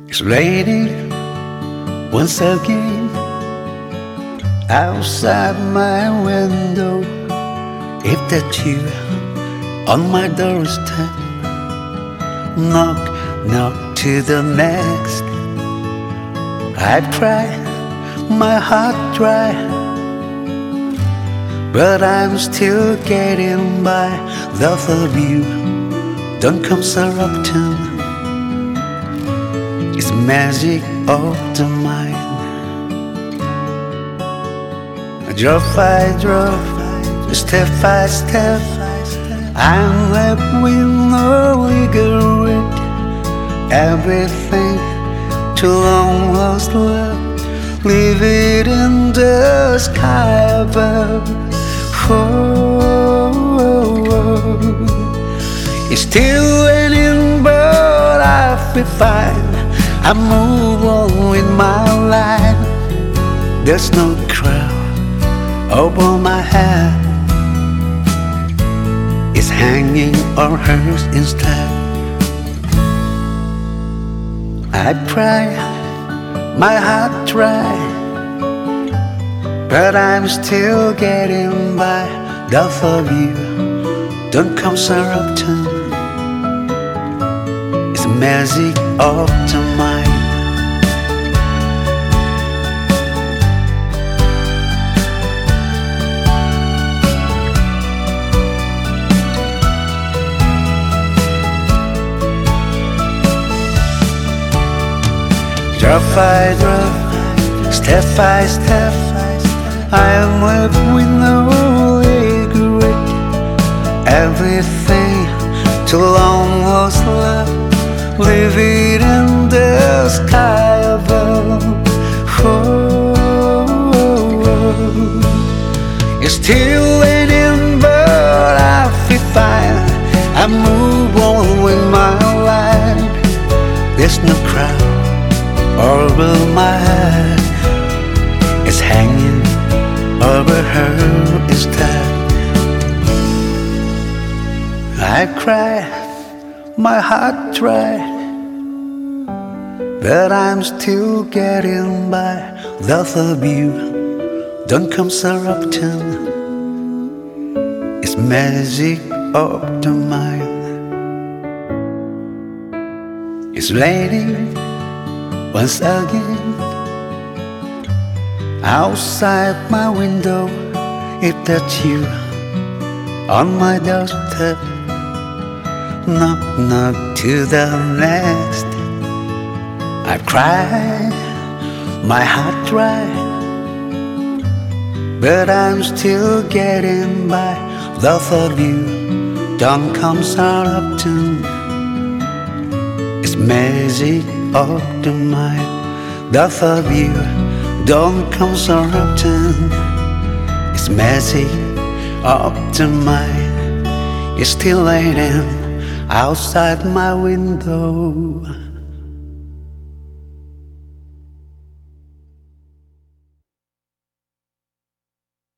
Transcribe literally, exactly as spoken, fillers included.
It's raining once again outside my window. If that's you on my doorstep, knock, knock to the next. I've tried my heart dry, but I'm still getting by. The thought of you don't come so often. It's magic of the mind. Drop by drop, step by step, I'm left with no regret. Everything too long lost left, leave it in the sky above. Oh, oh, oh. It's still raining, but I feel fine. I move on with my life. There's no crowd over my head. It's hanging or hers instead. I try, my heart try, but I'm still getting by. The thought of you don't come so often. It's magic of the mind. Drop by drop, step by step, I am left with no regret. Everything too long was left, leave it in the sky above. Oh, oh, oh. It's still raining, but I feel fine. I move on with my life. There's no crowd over my head, it's hanging over her instead. I cry, my heart dry, but I'm still getting by. The thought of you don't come so often. It's magic of the mind. It's raining once again outside my window. If that's you on my doorstep, knock, knock to the next. I've cried, my heart dry, but I'm still getting by. The thought of you don't come so often. It's magic of the mind. The thought of you don't come so often. It's magic of the mind. It's still raining outside my window.